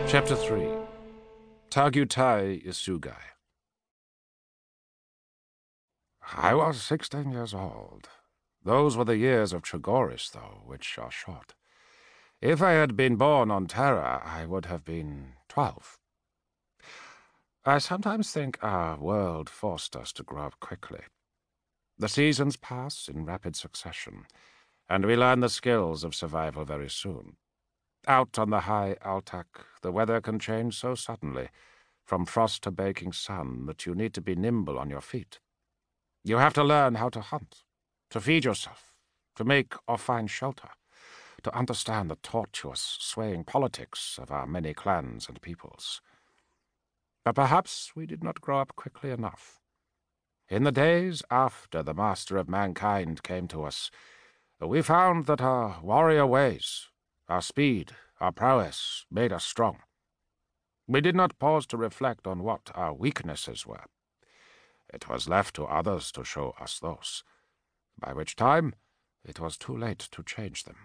Chapter 3. Tagutai Isugai. I was 16 years old. Those were the years of Chogoris, though, which are short. If I had been born on Terra, I would have been 12. I sometimes think our world forced us to grow up quickly. The seasons pass in rapid succession, and we learn the skills of survival very soon. Out on the high Altak, the weather can change so suddenly, from frost to baking sun, that you need to be nimble on your feet. You have to learn how to hunt, to feed yourself, to make or find shelter, to understand the tortuous, swaying politics of our many clans and peoples. But perhaps we did not grow up quickly enough. In the days after the Master of Mankind came to us, we found that our warrior ways, our speed, our prowess, made us strong. We did not pause to reflect on what our weaknesses were. It was left to others to show us those, by which time it was too late to change them.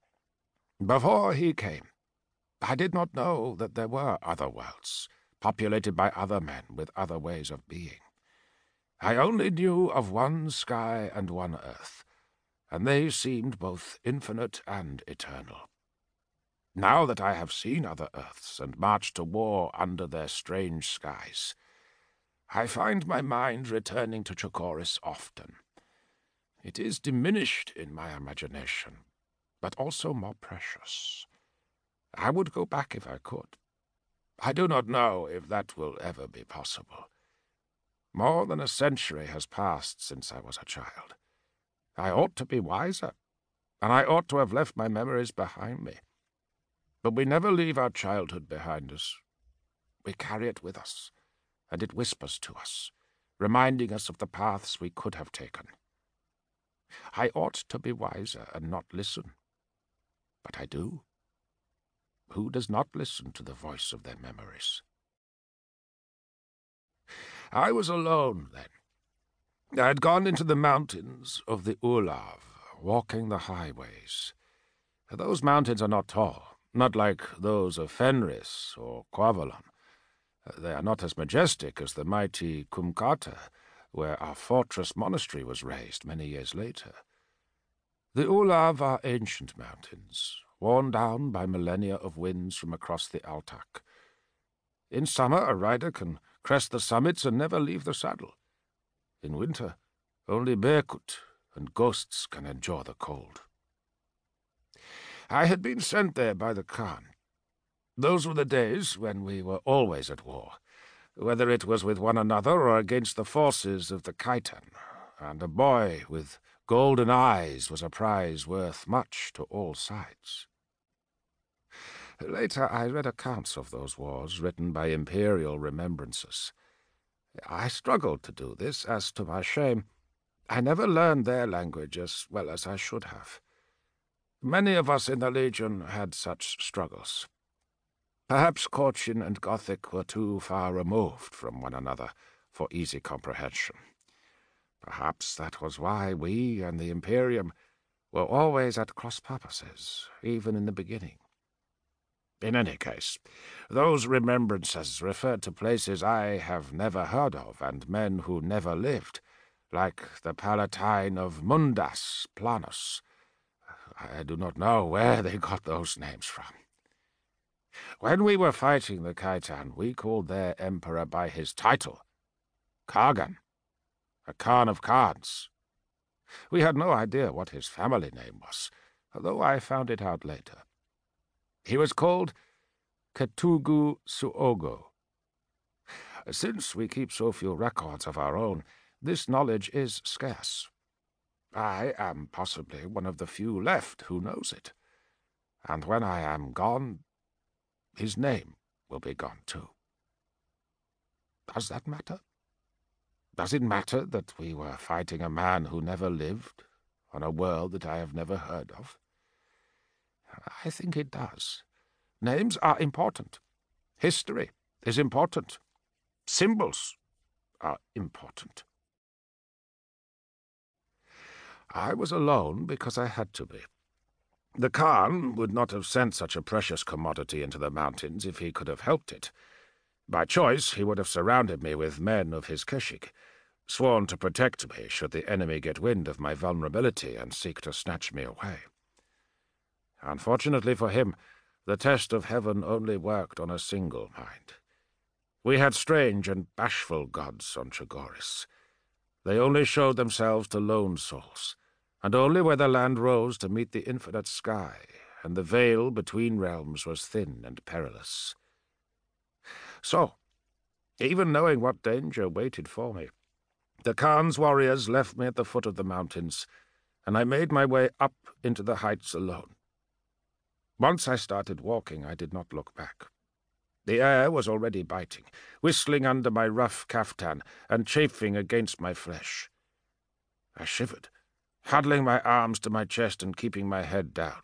Before he came, I did not know that there were other worlds, populated by other men with other ways of being. I only knew of one sky and one earth, and they seemed both infinite and eternal. Now that I have seen other earths and marched to war under their strange skies, I find my mind returning to Chogoris often. It is diminished in my imagination, but also more precious. I would go back if I could. I do not know if that will ever be possible. More than a century has passed since I was a child. I ought to be wiser, and I ought to have left my memories behind me. But we never leave our childhood behind us. We carry it with us, and it whispers to us, reminding us of the paths we could have taken. I ought to be wiser and not listen, but I do. Who does not listen to the voice of their memories? I was alone then. I had gone into the mountains of the Ulav, walking the highways. Those mountains are not tall, not like those of Fenris or Quavalon. They are not as majestic as the mighty Kumkata, where our fortress monastery was raised many years later. The Ulav are ancient mountains, worn down by millennia of winds from across the Altak. In summer, a rider can crest the summits and never leave the saddle. In winter, only Berkut and ghosts can endure the cold. I had been sent there by the Khan. Those were the days when we were always at war, whether it was with one another or against the forces of the Khitan, and a boy with golden eyes was a prize worth much to all sides. Later I read accounts of those wars written by imperial remembrances. I struggled to do this, as to my shame, I never learned their language as well as I should have. Many of us in the Legion had such struggles. Perhaps Korchin and Gothic were too far removed from one another for easy comprehension. Perhaps that was why we and the Imperium were always at cross purposes, even in the beginning. In any case, those remembrances referred to places I have never heard of and men who never lived, like the Palatine of Mundas Planus. I do not know where they got those names from. When we were fighting the Khitan, we called their emperor by his title, Kagan, a Khan of Khans. We had no idea what his family name was, although I found it out later. He was called Ketugu Suogo. Since we keep so few records of our own, this knowledge is scarce. I am possibly one of the few left who knows it, and when I am gone, his name will be gone too. Does that matter? Does it matter that we were fighting a man who never lived, on a world that I have never heard of? I think it does. Names are important. History is important. Symbols are important. I was alone because I had to be. The Khan would not have sent such a precious commodity into the mountains if he could have helped it. By choice, he would have surrounded me with men of his keshik, sworn to protect me should the enemy get wind of my vulnerability and seek to snatch me away. Unfortunately for him, the test of heaven only worked on a single mind. We had strange and bashful gods on Chogoris. They only showed themselves to lone souls, and only where the land rose to meet the infinite sky, and the veil between realms was thin and perilous. So, even knowing what danger waited for me, the Khan's warriors left me at the foot of the mountains, and I made my way up into the heights alone. Once I started walking, I did not look back. The air was already biting, whistling under my rough kaftan and chafing against my flesh. I shivered, huddling my arms to my chest and keeping my head down.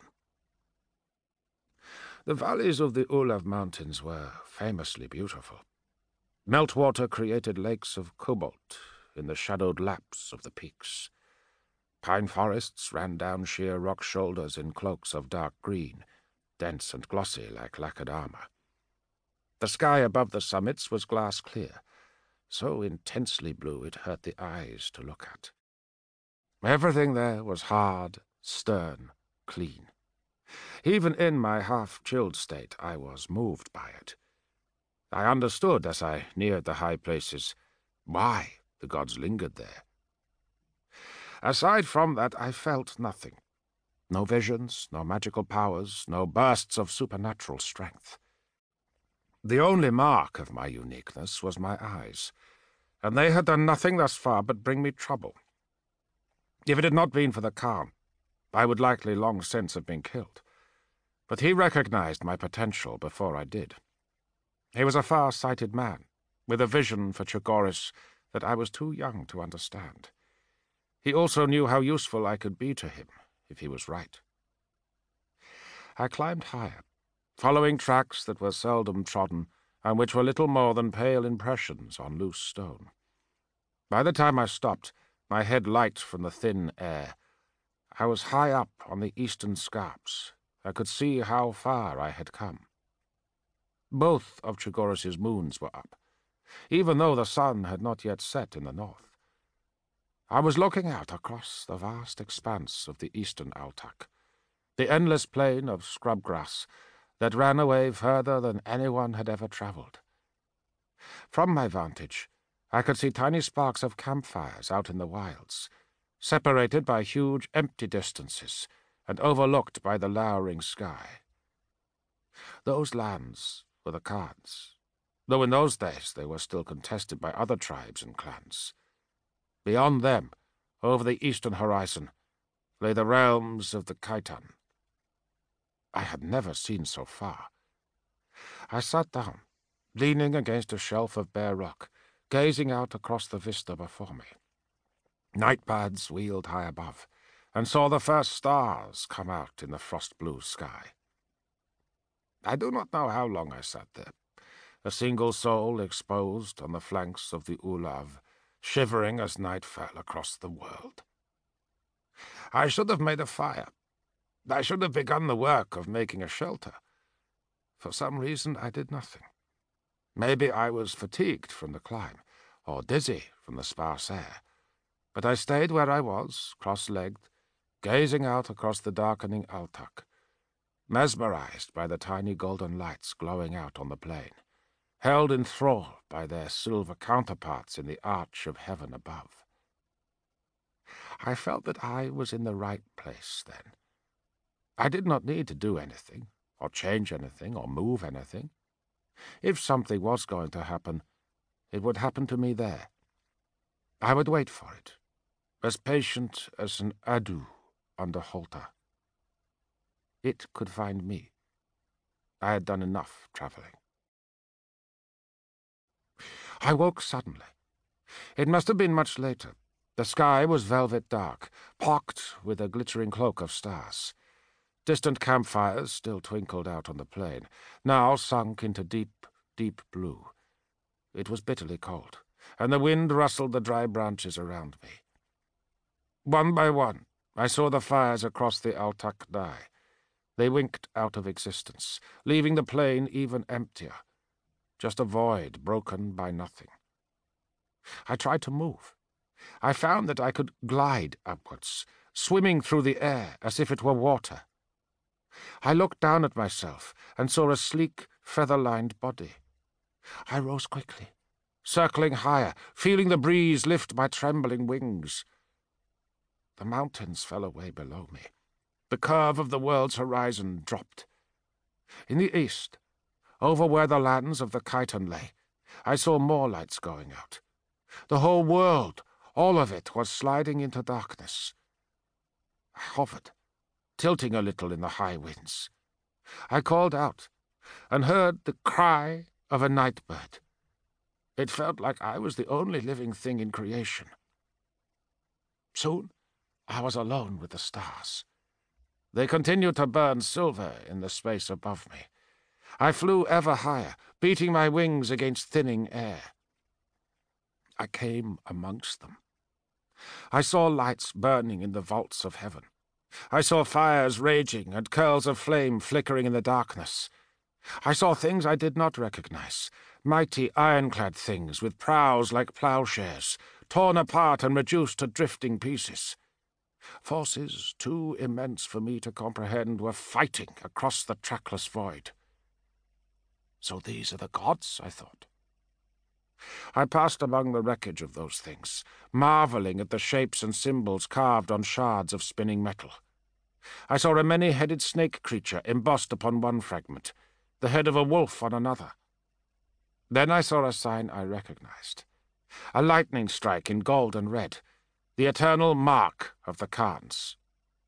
The valleys of the Ulav Mountains were famously beautiful. Meltwater created lakes of cobalt in the shadowed laps of the peaks. Pine forests ran down sheer rock shoulders in cloaks of dark green, dense and glossy like lacquered armor. The sky above the summits was glass clear, so intensely blue it hurt the eyes to look at. Everything there was hard, stern, clean. Even in my half-chilled state, I was moved by it. I understood as I neared the high places why the gods lingered there. Aside from that, I felt nothing. No visions, no magical powers, no bursts of supernatural strength. The only mark of my uniqueness was my eyes, and they had done nothing thus far but bring me trouble. If it had not been for the Khan, I would likely long since have been killed. But he recognized my potential before I did. He was a far-sighted man, with a vision for Chogoris that I was too young to understand. He also knew how useful I could be to him, if he was right. I climbed higher, following tracks that were seldom trodden and which were little more than pale impressions on loose stone. By the time I stopped, my head light from the thin air, I was high up on the eastern scarps. I could see how far I had come. Both of Chogoris's moons were up, even though the sun had not yet set in the north. I was looking out across the vast expanse of the eastern Altak, the endless plain of scrub grass that ran away further than anyone had ever traveled. From my vantage, I could see tiny sparks of campfires out in the wilds, separated by huge empty distances and overlooked by the lowering sky. Those lands were the Khans, though in those days they were still contested by other tribes and clans. Beyond them, over the eastern horizon, lay the realms of the Khitan. I had never seen so far. I sat down, leaning against a shelf of bare rock, gazing out across the vista before me. Night birds wheeled high above, and saw the first stars come out in the frost-blue sky. I do not know how long I sat there, a single soul exposed on the flanks of the Ulav, shivering as night fell across the world. I should have made a fire. I should have begun the work of making a shelter. For some reason, I did nothing. Maybe I was fatigued from the climb, or dizzy from the sparse air. But I stayed where I was, cross-legged, gazing out across the darkening Altak, mesmerized by the tiny golden lights glowing out on the plain, held in thrall by their silver counterparts in the arch of heaven above. I felt that I was in the right place then. I did not need to do anything, or change anything, or move anything. If something was going to happen, it would happen to me there. I would wait for it, as patient as an adu under halter. It could find me. I had done enough traveling. I woke suddenly. It must have been much later. The sky was velvet dark, pocked with a glittering cloak of stars. Distant campfires still twinkled out on the plain, now sunk into deep, deep blue. It was bitterly cold, and the wind rustled the dry branches around me. One by one, I saw the fires across the Altak die, They winked out of existence, leaving the plain even emptier. Just a void broken by nothing. I tried to move. I found that I could glide upwards, swimming through the air as if it were water. I looked down at myself and saw a sleek, feather-lined body. I rose quickly, circling higher, feeling the breeze lift my trembling wings. The mountains fell away below me. The curve of the world's horizon dropped. In the east, over where the lands of the Khitan lay, I saw more lights going out. The whole world, all of it, was sliding into darkness. I hovered, tilting a little in the high winds. I called out and heard the cry of a night bird. It felt like I was the only living thing in creation. Soon, I was alone with the stars. They continued to burn silver in the space above me. I flew ever higher, beating my wings against thinning air. I came amongst them. I saw lights burning in the vaults of heaven. I saw fires raging and curls of flame flickering in the darkness. I saw things I did not recognize, mighty ironclad things with prows like plowshares, torn apart and reduced to drifting pieces. Forces too immense for me to comprehend were fighting across the trackless void. So these are the gods, I thought. I passed among the wreckage of those things, marveling at the shapes and symbols carved on shards of spinning metal. I saw a many-headed snake creature embossed upon one fragment, the head of a wolf on another. Then I saw a sign I recognized, a lightning strike in gold and red, the eternal mark of the Khans.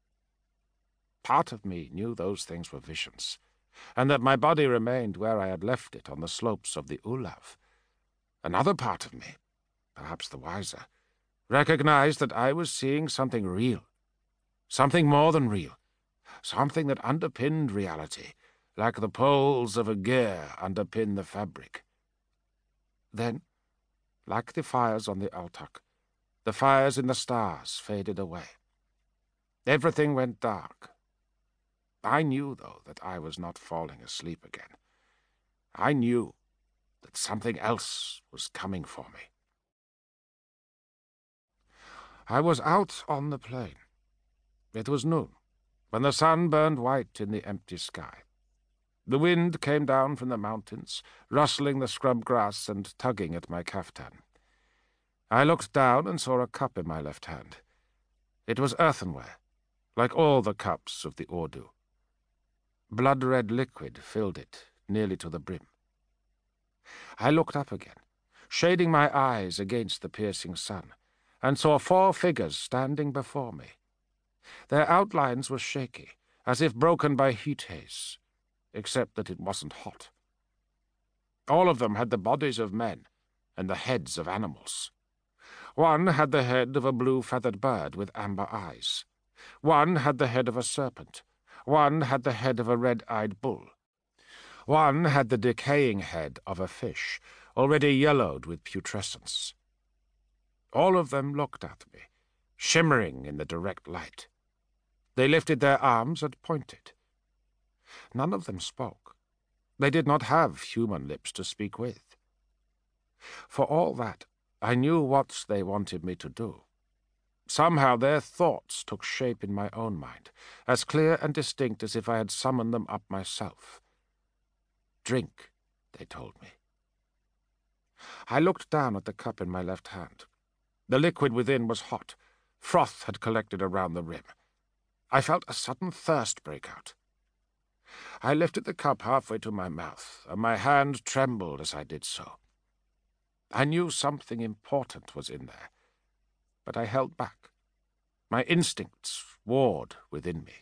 Part of me knew those things were visions, and that my body remained where I had left it on the slopes of the Ulav. Another part of me, perhaps the wiser, recognized that I was seeing something real, something more than real, something that underpinned reality, like the poles of a gear underpin the fabric. Then, like the fires on the Altuk, the fires in the stars faded away. Everything went dark. I knew, though, that I was not falling asleep again. I knew that something else was coming for me. I was out on the plain. It was noon, when the sun burned white in the empty sky. The wind came down from the mountains, rustling the scrub grass and tugging at my caftan. I looked down and saw a cup in my left hand. It was earthenware, like all the cups of the Ordu. Blood-red liquid filled it, nearly to the brim. I looked up again, shading my eyes against the piercing sun, and saw 4 figures standing before me. Their outlines were shaky, as if broken by heat haze, except that it wasn't hot. All of them had the bodies of men and the heads of animals. One had the head of a blue-feathered bird with amber eyes. One had the head of a serpent. One had the head of a red-eyed bull. One had the decaying head of a fish, already yellowed with putrescence. All of them looked at me, shimmering in the direct light. They lifted their arms and pointed. None of them spoke. They did not have human lips to speak with. For all that, I knew what they wanted me to do. Somehow their thoughts took shape in my own mind, as clear and distinct as if I had summoned them up myself. Drink, they told me. I looked down at the cup in my left hand. The liquid within was hot. Froth had collected around the rim. I felt a sudden thirst break out. I lifted the cup halfway to my mouth, and my hand trembled as I did so. I knew something important was in there, but I held back. My instincts warred within me.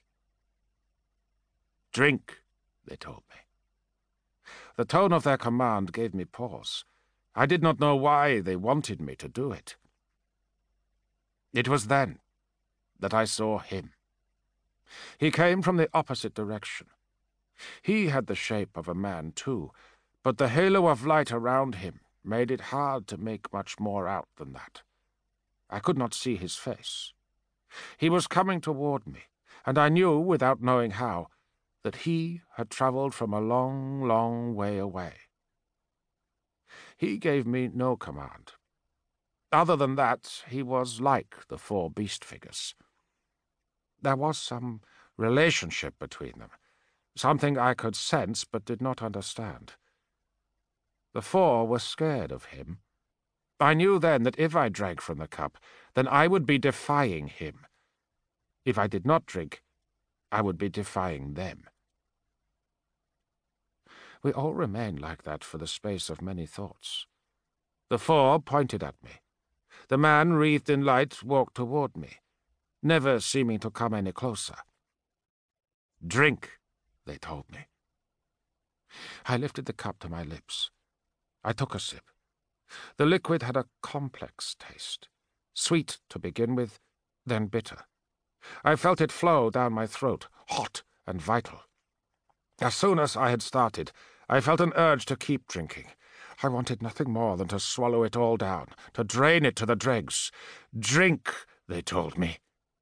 Drink, they told me. The tone of their command gave me pause. I did not know why they wanted me to do it. It was then that I saw him. He came from the opposite direction. He had the shape of a man, too, but the halo of light around him made it hard to make much more out than that. I could not see his face. He was coming toward me, and I knew, without knowing how, that he had travelled from a long, long way away. He gave me no command. Other than that, he was like the four beast figures. There was some relationship between them, something I could sense but did not understand. The four were scared of him. I knew then that if I drank from the cup, then I would be defying him. If I did not drink, I would be defying them. We all remained like that for the space of many thoughts. The four pointed at me. The man wreathed in light walked toward me, never seeming to come any closer. "Drink," they told me. I lifted the cup to my lips. I took a sip. The liquid had a complex taste, sweet to begin with, then bitter. I felt it flow down my throat, hot and vital. As soon as I had started, I felt an urge to keep drinking. I wanted nothing more than to swallow it all down, to drain it to the dregs. "Drink," they told me.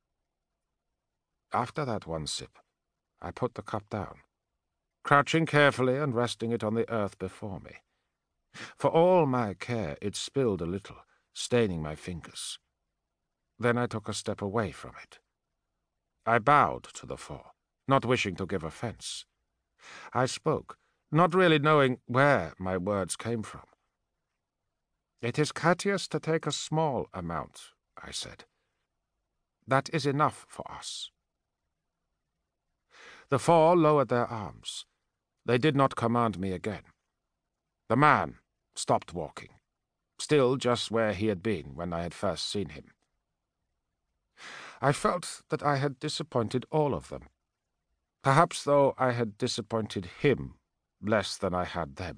After that one sip, I put the cup down, crouching carefully and resting it on the earth before me. For all my care, it spilled a little, staining my fingers. Then I took a step away from it. I bowed to the four, not wishing to give offense. I spoke, not really knowing where my words came from. "It is courteous to take a small amount," I said. "That is enough for us." The four lowered their arms. They did not command me again. The man stopped walking, still just where he had been when I had first seen him. I felt that I had disappointed all of them. Perhaps, though, I had disappointed him less than I had them.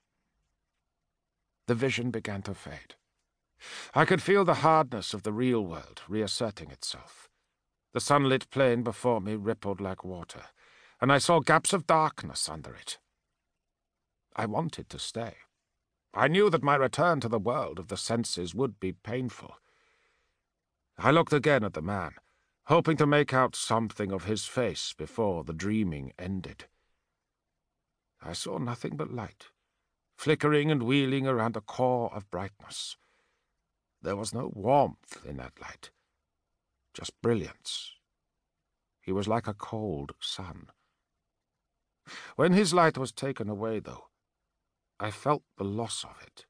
The vision began to fade. I could feel the hardness of the real world reasserting itself. The sunlit plain before me rippled like water, and I saw gaps of darkness under it. I wanted to stay. I knew that my return to the world of the senses would be painful. I looked again at the man, hoping to make out something of his face before the dreaming ended. I saw nothing but light, flickering and wheeling around a core of brightness. There was no warmth in that light, just brilliance. He was like a cold sun. When his light was taken away, though, I felt the loss of it.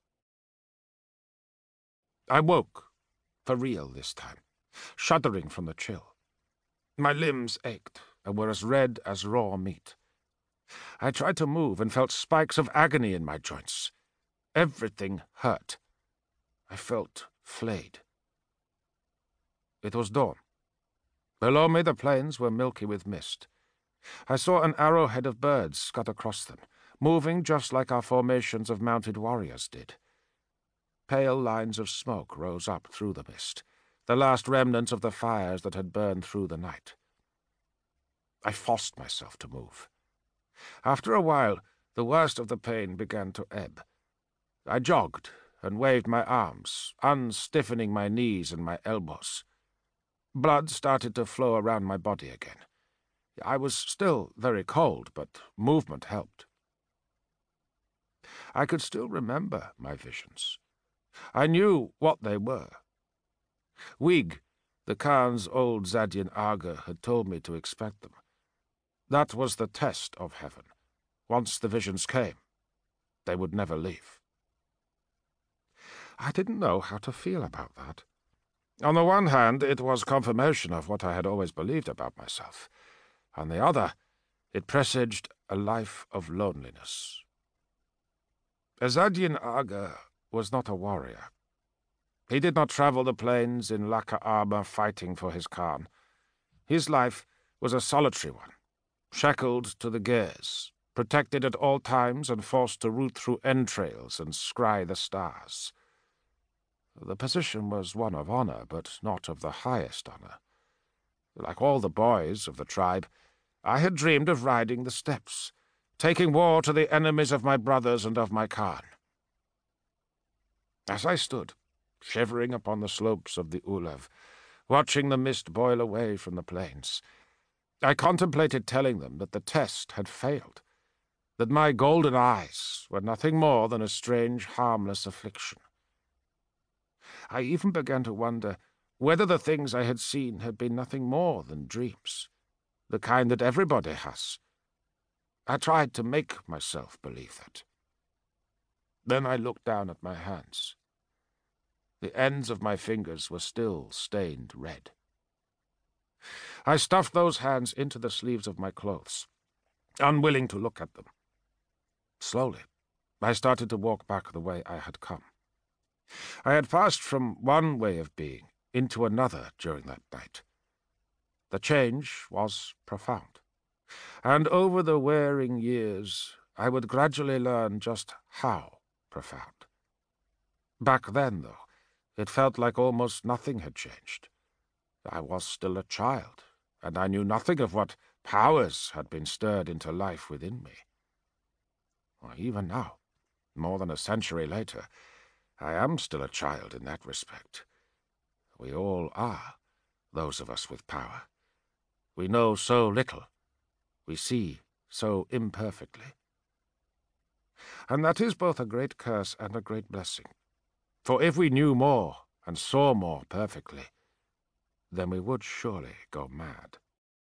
I woke, for real this time, shuddering from the chill. My limbs ached and were as red as raw meat. I tried to move and felt spikes of agony in my joints. Everything hurt. I felt flayed. It was dawn. Below me the plains were milky with mist. I saw an arrowhead of birds scud across them, moving just like our formations of mounted warriors did. Pale lines of smoke rose up through the mist, the last remnants of the fires that had burned through the night. I forced myself to move. After a while, the worst of the pain began to ebb. I jogged and waved my arms, unstiffening my knees and my elbows. Blood started to flow around my body again. I was still very cold, but movement helped. I could still remember my visions. I knew what they were. Wig, the Khan's old Zadian Aga, had told me to expect them. That was the test of heaven. Once the visions came, they would never leave. I didn't know how to feel about that. On the one hand, it was confirmation of what I had always believed about myself. On the other, it presaged a life of loneliness. Zadian Aga was not a warrior. He did not travel the plains in lacquer armor fighting for his Khan. His life was a solitary one, shackled to the gears, protected at all times and forced to root through entrails and scry the stars. The position was one of honor, but not of the highest honor. Like all the boys of the tribe, I had dreamed of riding the steppes, taking war to the enemies of my brothers and of my Khan. As I stood, shivering upon the slopes of the Ulav, watching the mist boil away from the plains, I contemplated telling them that the test had failed, that my golden eyes were nothing more than a strange, harmless affliction. I even began to wonder whether the things I had seen had been nothing more than dreams, the kind that everybody has. I tried to make myself believe that. Then I looked down at my hands. The ends of my fingers were still stained red. I stuffed those hands into the sleeves of my clothes, unwilling to look at them. Slowly, I started to walk back the way I had come. I had passed from one way of being into another during that night. The change was profound, and over the wearing years I would gradually learn just how profound. Back then, though, it felt like almost nothing had changed. I was still a child, and I knew nothing of what powers had been stirred into life within me. Even now, more than a century later, I am still a child in that respect. We all are, those of us with power. We know so little. We see so imperfectly. And that is both a great curse and a great blessing. For if we knew more and saw more perfectly, then we would surely go mad.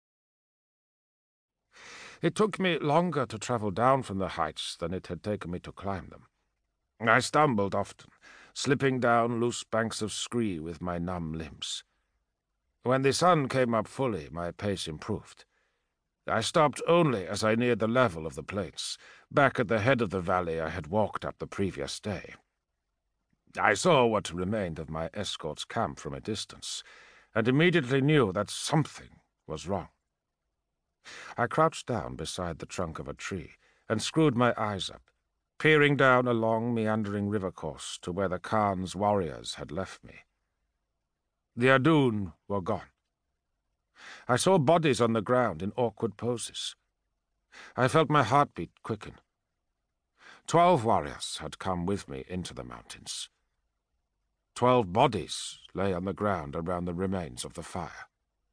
It took me longer to travel down from the heights than it had taken me to climb them. I stumbled often, slipping down loose banks of scree with my numb limbs. When the sun came up fully, my pace improved. I stopped only as I neared the level of the plains, back at the head of the valley I had walked up the previous day. I saw what remained of my escort's camp from a distance, and immediately knew that something was wrong. I crouched down beside the trunk of a tree and screwed my eyes up, peering down a long, meandering river course to where the Khan's warriors had left me. The Adun were gone. I saw bodies on the ground in awkward poses. I felt my heartbeat quicken. 12 warriors had come with me into the mountains. 12 bodies lay on the ground around the remains of the fire.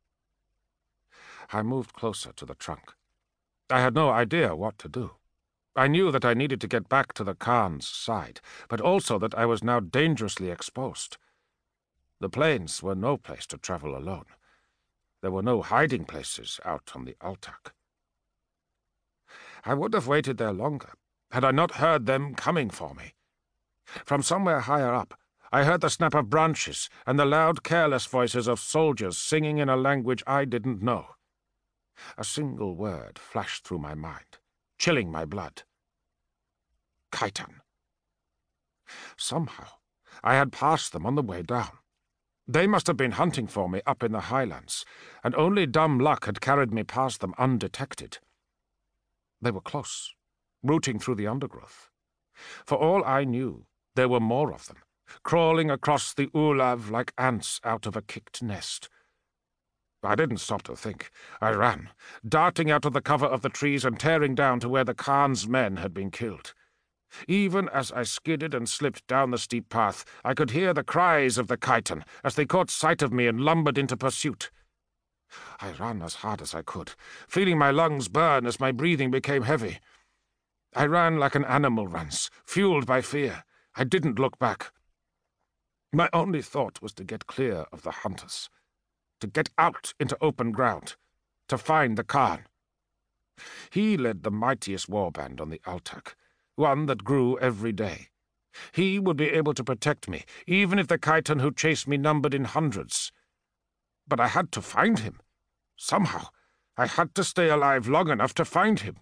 I moved closer to the trunk. I had no idea what to do. I knew that I needed to get back to the Khan's side, but also that I was now dangerously exposed. The plains were no place to travel alone. There were no hiding places out on the Altak. I would have waited there longer, had I not heard them coming for me. From somewhere higher up, I heard the snap of branches and the loud, careless voices of soldiers singing in a language I didn't know. A single word flashed through my mind, chilling my blood. Khitan. Somehow, I had passed them on the way down. They must have been hunting for me up in the highlands, and only dumb luck had carried me past them undetected. They were close, rooting through the undergrowth. For all I knew, there were more of them, crawling across the Ulav like ants out of a kicked nest. I didn't stop to think. I ran, darting out of the cover of the trees and tearing down to where the Khan's men had been killed. Even as I skidded and slipped down the steep path, I could hear the cries of the Khitan as they caught sight of me and lumbered into pursuit. I ran as hard as I could, feeling my lungs burn as my breathing became heavy. I ran like an animal runs, fueled by fear. I didn't look back. My only thought was to get clear of the hunters, to get out into open ground, to find the Khan. He led the mightiest warband on the Altak, one that grew every day. He would be able to protect me, even if the Khitan who chased me numbered in hundreds. But I had to find him. Somehow, I had to stay alive long enough to find him.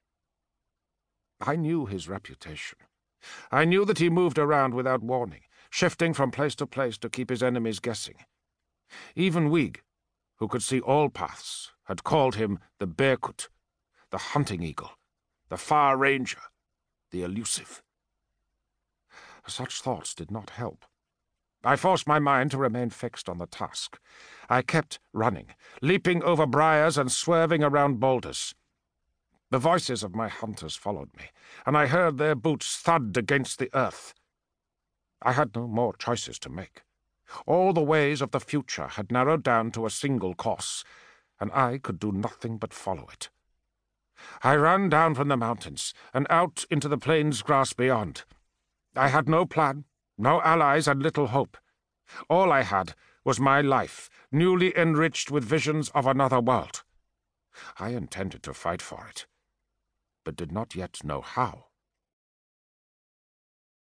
I knew his reputation. I knew that he moved around without warning, shifting from place to place to keep his enemies guessing. Even Wig, who could see all paths, had called him the Berkut, the hunting eagle, the far ranger, the elusive. Such thoughts did not help. I forced my mind to remain fixed on the task. I kept running, leaping over briars and swerving around boulders. The voices of my hunters followed me, and I heard their boots thud against the earth. I had no more choices to make. All the ways of the future had narrowed down to a single course. and I could do nothing but follow it. I ran down from the mountains and out into the plains grass beyond. I had no plan, no allies, and little hope. All I had was my life, newly enriched with visions of another world. I intended to fight for it, but did not yet know how.